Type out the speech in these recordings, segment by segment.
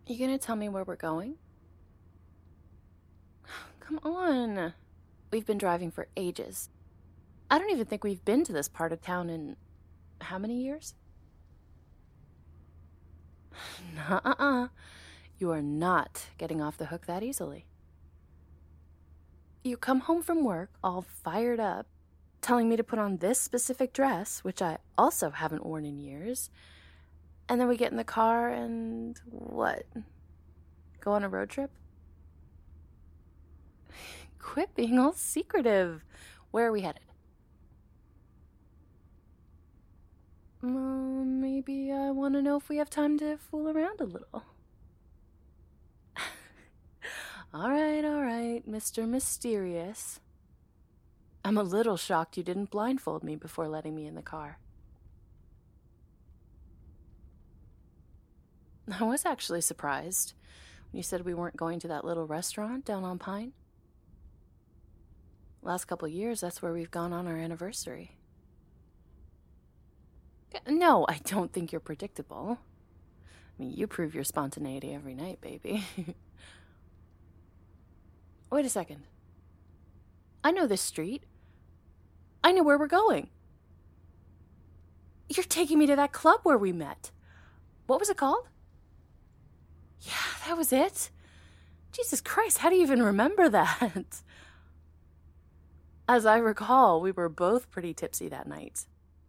You gonna tell me where we're going? Come on. We've been driving for ages. I don't even think we've been to this part of town in how many years? Nuh-uh. You are not getting off the hook that easily. You come home from work all fired up, telling me to put on this specific dress, which I also haven't worn in years, and then we get in the car and what? Go on a road trip? Quit being all secretive. Where are we headed? Well, maybe I want to know if we have time to fool around a little. All right, Mr. Mysterious. I'm a little shocked you didn't blindfold me before letting me in the car. I was actually surprised when you said we weren't going to that little restaurant down on Pine. Last couple years, that's where we've gone on our anniversary. No, I don't think you're predictable. I mean, you prove your spontaneity every night, baby. Wait a second. I know this street. I know where we're going. You're taking me to that club where we met. What was it called? Yeah, that was it. Jesus Christ, how do you even remember that? As I recall, we were both pretty tipsy that night.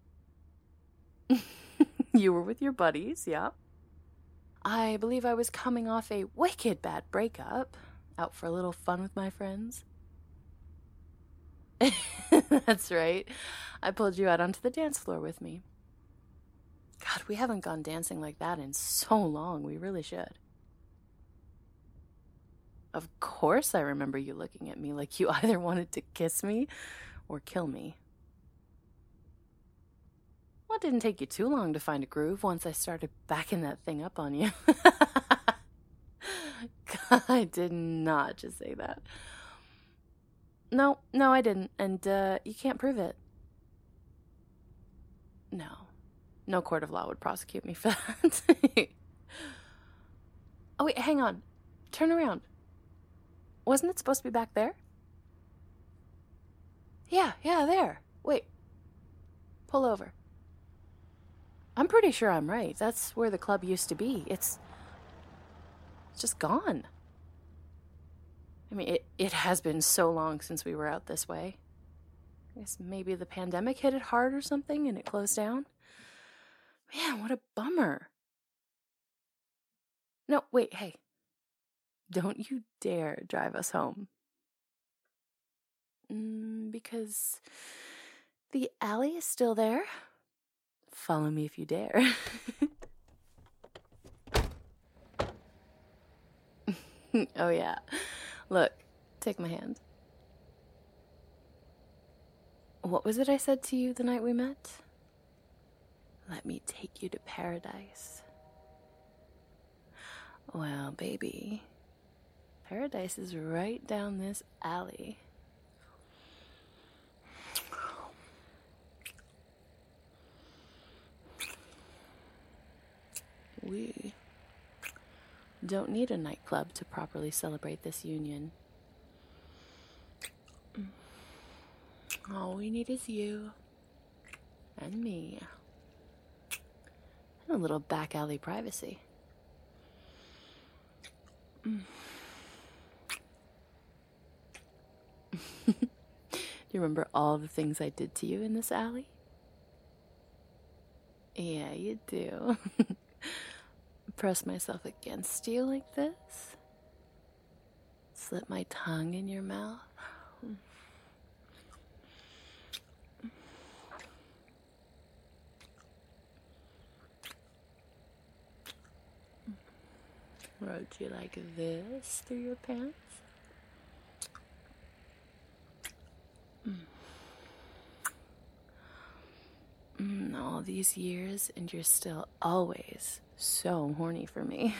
You were with your buddies, yeah. I believe I was coming off a wicked bad breakup, out for a little fun with my friends. That's right. I pulled you out onto the dance floor with me. God, we haven't gone dancing like that in so long. We really should. Of course I remember you looking at me like you either wanted to kiss me or kill me. Well, it didn't take you too long to find a groove once I started backing that thing up on you. God, I did not just say that. No, I didn't, and you can't prove it. No court of law would prosecute me for that. Oh, wait, hang on. Turn around. Wasn't it supposed to be back there? Yeah, there. Wait. Pull over. I'm pretty sure I'm right. That's where the club used to be. It's just gone. I mean, it has been so long since we were out this way. I guess maybe the pandemic hit it hard or something and it closed down. Man, what a bummer. No, wait, hey. Don't you dare drive us home. Because the alley is still there. Follow me if you dare. Oh, yeah. Look, take my hand. What was it I said to you the night we met? Let me take you to paradise. Well, baby, paradise is right down this alley. We don't need a nightclub to properly celebrate this union. All we need is you and me and a little back alley privacy. Do you remember all the things I did to you in this alley? Yeah, you do. Press myself against you like this. Slip my tongue in your mouth. Rode you like this through your pants. All these years, and you're still always so horny for me.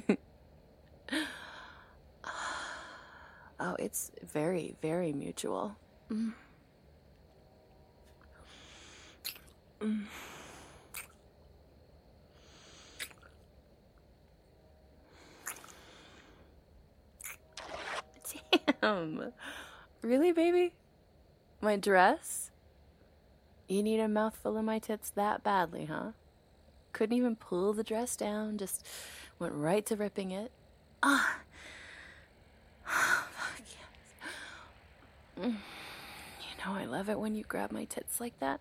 Oh, it's very, very mutual. Really, baby? My dress? You need a mouthful of my tits that badly, huh? Couldn't even pull the dress down, just went right to ripping it. Ah. Fuck yes. You know I love it when you grab my tits like that.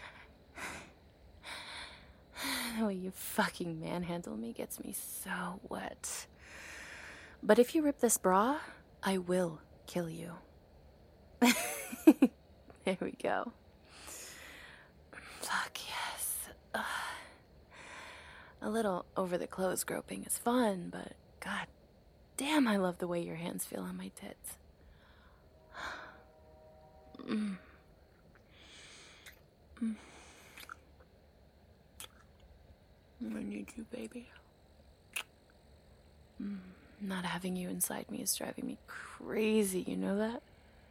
The way you fucking manhandle me gets me so wet. But if you rip this bra, I will kill you. There we go. Fuck yes. A little over-the-clothes groping is fun, but god damn, I love the way your hands feel on my tits. I need you, baby. Not having you inside me is driving me crazy, you know that?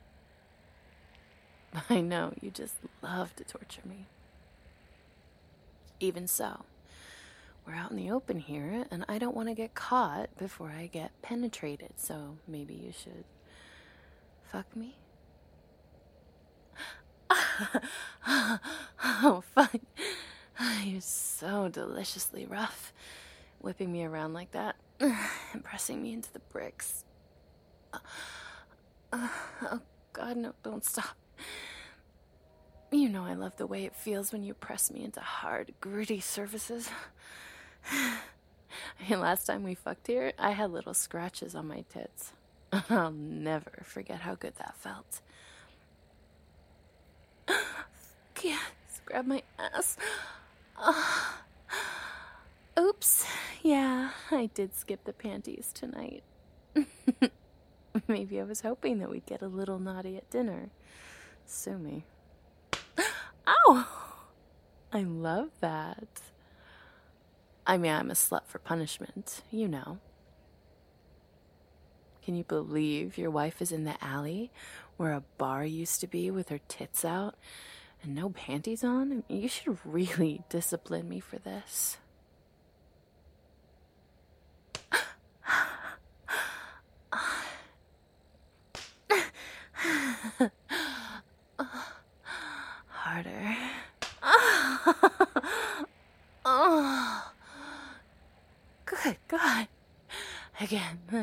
I know, you just love to torture me. Even so, we're out in the open here, and I don't want to get caught before I get penetrated, so maybe you should fuck me? Oh, fuck. You're so deliciously rough, whipping me around like that and pressing me into the bricks. Oh, God, no, don't stop. You know I love the way it feels when you press me into hard, gritty surfaces. And last time we fucked here, I had little scratches on my tits. I'll never forget how good that felt. Yes, grab my ass. Oops. Yeah, I did skip the panties tonight. Maybe I was hoping that we'd get a little naughty at dinner. Sue me. Ow! I love that. I mean, I'm a slut for punishment, you know. Can you believe your wife is in the alley where a bar used to be with her tits out and no panties on? I mean, you should really discipline me for this. Harder. Oh. Good God. Again.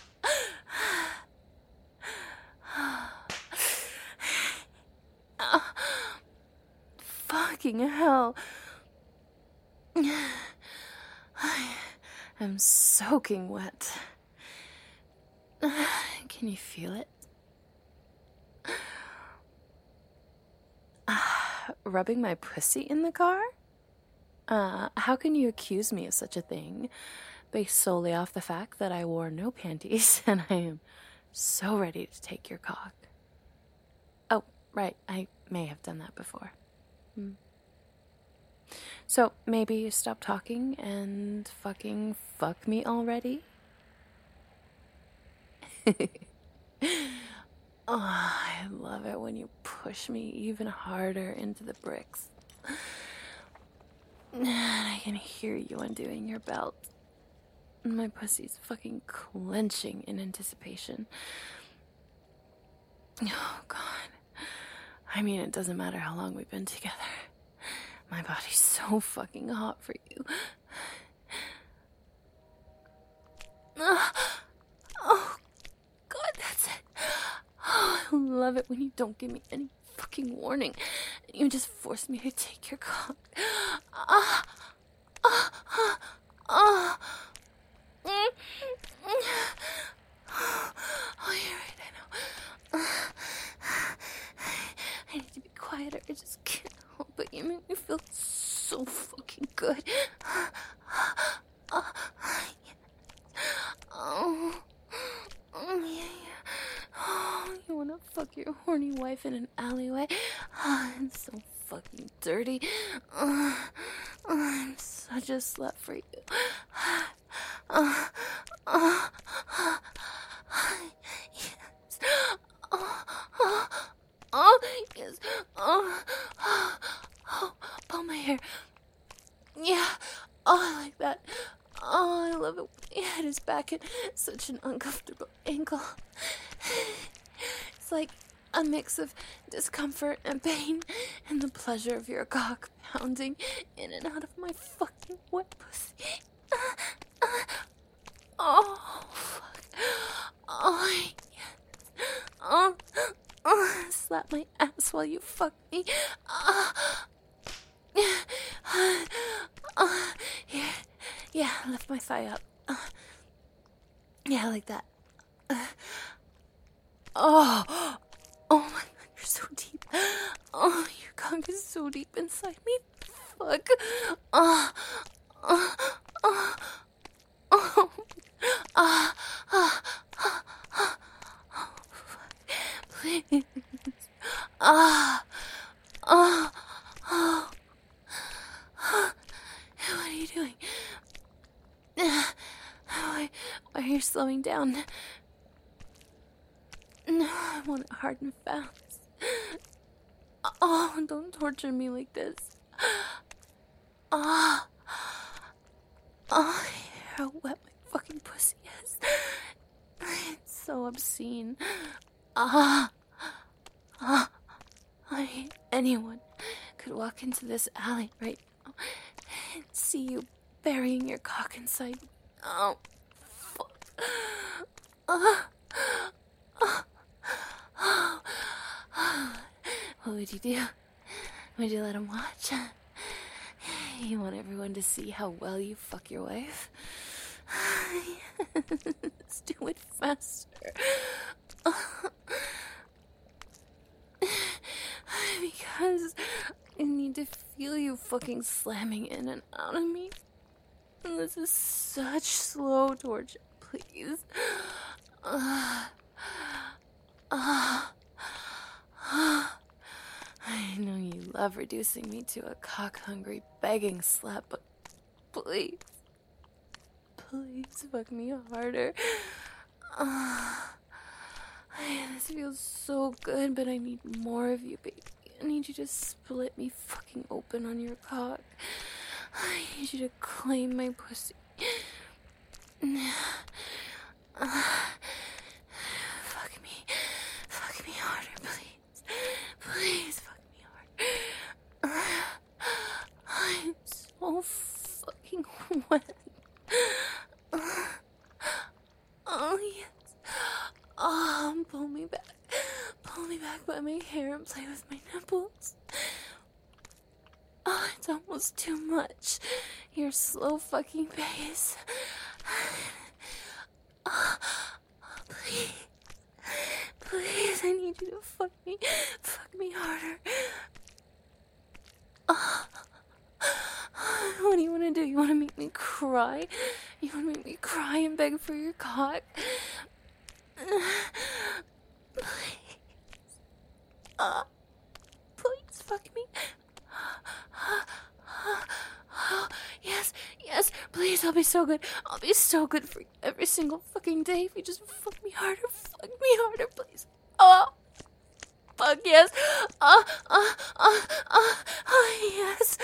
Fucking hell. I am soaking wet. Can you feel it? Rubbing my pussy in the car? How can you accuse me of such a thing based solely off the fact that I wore no panties and I am so ready to take your cock? Oh, right, I may have done that before. So maybe you stop talking and fucking fuck me already? Oh, I love it when you push me even harder into the bricks. And I can hear you undoing your belt. My pussy's fucking clenching in anticipation. Oh, God. I mean, it doesn't matter how long we've been together. My body's so fucking hot for you. Oh, God, that's it. Oh, I love it when you don't give me any fucking warning. You just force me to take your cock. Oh, you're right, I know. I need to be quieter. I just can't help it. You make me feel so fucking good. Yeah. Oh, you wanna fuck your horny wife in an alleyway? It's so fucking dirty. I'm such a slut for you. Yes. Yes. Pull my hair. Yeah. Oh, I like that. Oh, I love it when my head is back at such an uncomfortable angle. like a mix of discomfort and pain and the pleasure of your cock pounding in and out of my fucking wet pussy. Oh, fuck. Oh, yes. Slap my ass while you fuck me. Here. Yeah, lift my thigh up. Yeah, like that. Oh my god, you're so deep. Oh, your cock is so deep inside me. Fuck. Please. What are you doing? Why are you slowing down? No, I want it hard and fast. Oh, don't torture me like this. How wet my fucking pussy is. It's so obscene. Anyone could walk into this alley right now and see you burying your cock inside me. Oh, fuck. What would you do? Would you let him watch? You want everyone to see how well you fuck your wife? Let's do it faster. Because I need to feel you fucking slamming in and out of me. This is such slow torture, please. I know you love reducing me to a cock-hungry begging slut, but please fuck me harder. This feels so good, but I need more of you, baby. I need you to split me fucking open on your cock. I need you to claim my pussy. Fuck me harder, please. Please fuck me harder. I'm so fucking wet. Oh, yes. Pull me back. Pull me back by my hair and play with my nipples. Oh, it's almost too much. Your slow fucking pace. Please, I need you to fuck me harder. What do you want to do? You want to make me cry? You want to make me cry and beg for your cock? Please. Please fuck me. Yes, please, I'll be so good. I'll be so good for you every single fucking day if you just fuck me harder, please. Oh, fuck yes. Yes.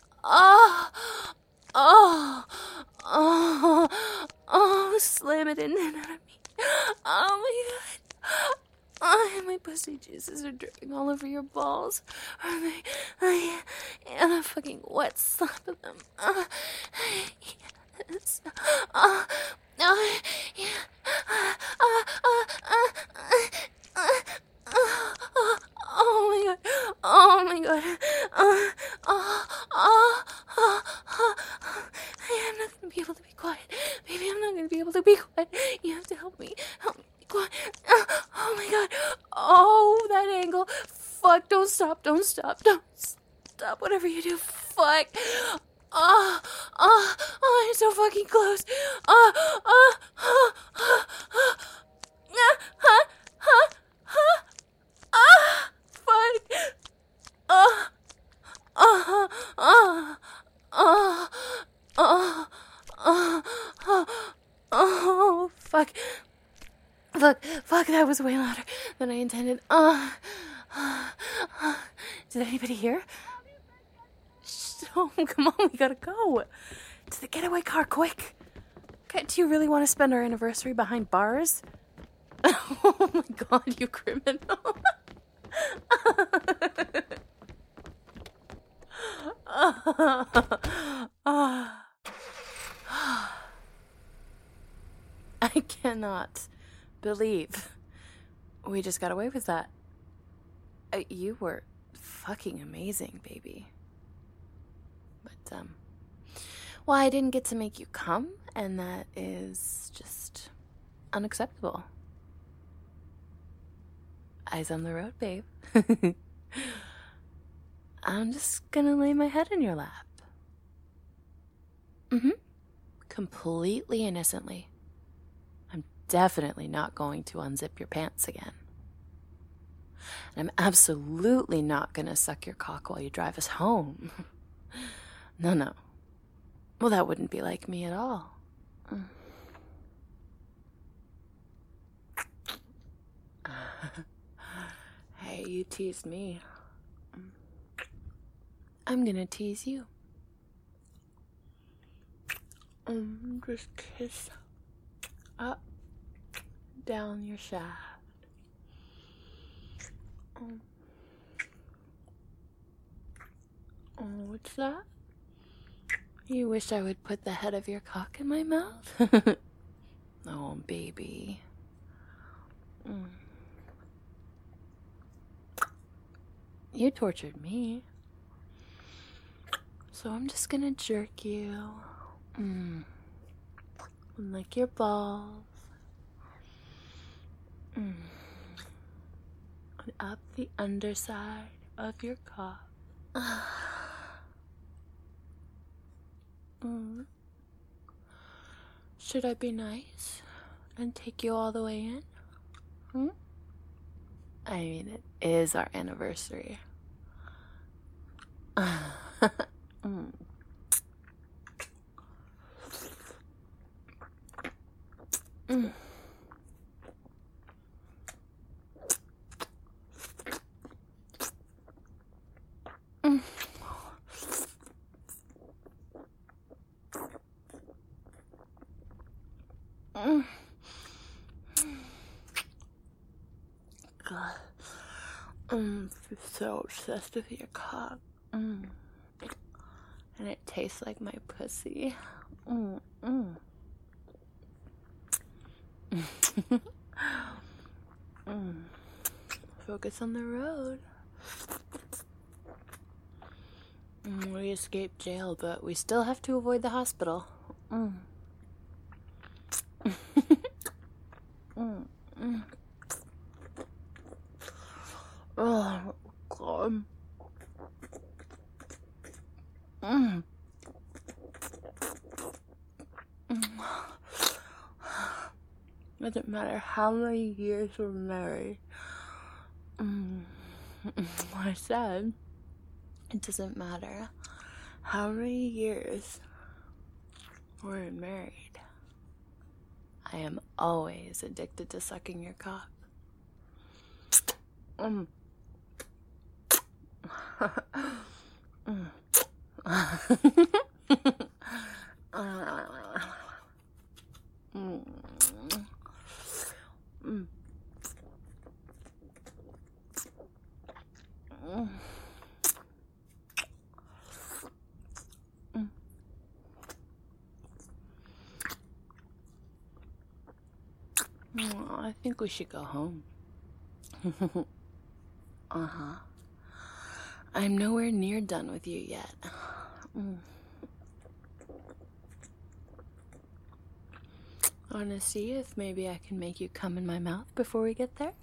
Slam it in and out of me. Oh my god. My pussy juices are dripping all over your balls. And a fucking wet slap of them. Yes. Oh my god. I'm not gonna be able to be quiet. Baby, I'm not gonna be able to be quiet. You have to help me. Help me be quiet. Oh my god. Oh, that angle. Fuck, don't stop. Whatever you do, fuck. I'm so fucking close. Fuck, that was way louder than I intended. Did anybody hear? Oh, come on, we gotta go. To the getaway car, quick. Okay, do you really want to spend our anniversary behind bars? Oh my god, you criminal. I cannot believe we just got away with that. You were fucking amazing, baby. But, well, I didn't get to make you come, and that is just unacceptable. Eyes on the road, babe. I'm just gonna lay my head in your lap. Completely innocently. I'm definitely not going to unzip your pants again. And I'm absolutely not gonna suck your cock while you drive us home. No. Well, that wouldn't be like me at all. Hey, you teased me. I'm gonna tease you. Just kiss up, down your shaft. What's that? You wish I would put the head of your cock in my mouth? Oh, baby. You tortured me. So I'm just gonna jerk you. And lick your balls. And up the underside of your cock. Should I be nice and take you all the way in? I mean, it is our anniversary. God. I'm so obsessed with your cock. And it tastes like my pussy. Focus on the road. We escaped jail, but we still have to avoid the hospital. Oh, God. Doesn't matter how many years we're married. I said, it doesn't matter how many years we're married. I am always addicted to sucking your cock. I think we should go home. I'm nowhere near done with you yet. Wanna see if maybe I can make you come in my mouth before we get there?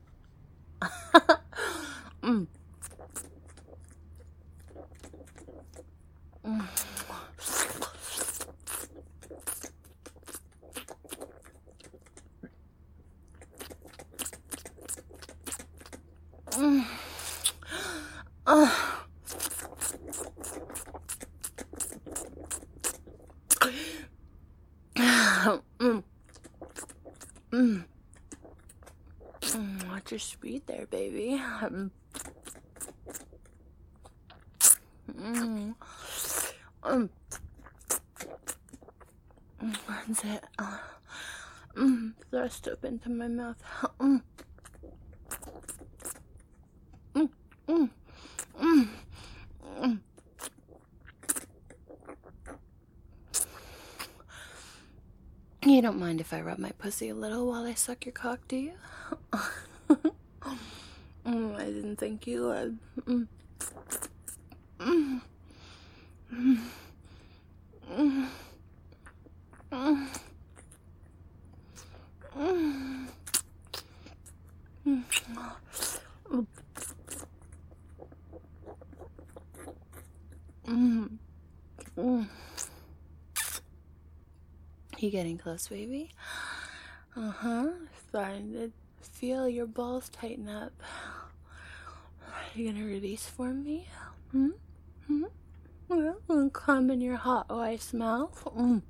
Watch your speed there, baby. That's it. rest up into my mouth. You don't mind if I rub my pussy a little while I suck your cock, do you? I didn't think you would. You getting close, baby? Starting to feel your balls tighten up. You gonna release for me? Well, come in your hot wife's mouth.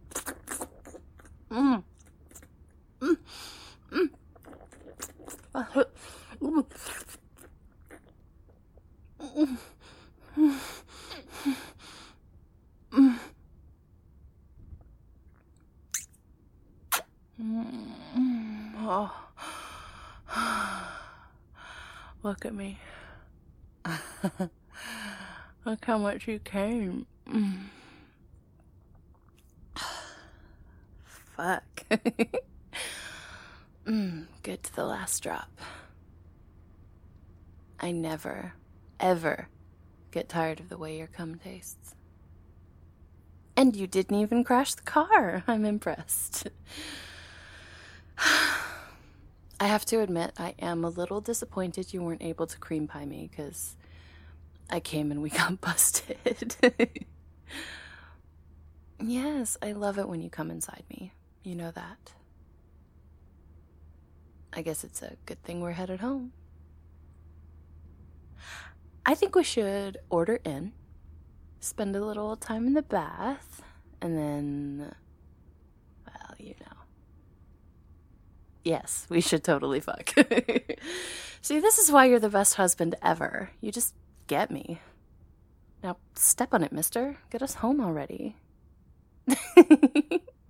Oh. Look at me. Look how much you came. Fuck. Good to the last drop. I never, ever get tired of the way your cum tastes. And you didn't even crash the car. I'm impressed. I have to admit, I am a little disappointed you weren't able to cream pie me, because I came and we got busted. Yes, I love it when you come inside me. You know that. I guess it's a good thing we're headed home. I think we should order in, spend a little time in the bath, and then, well, you know. Yes, we should totally fuck. See, this is why you're the best husband ever. You just get me. Now, step on it, mister. Get us home already.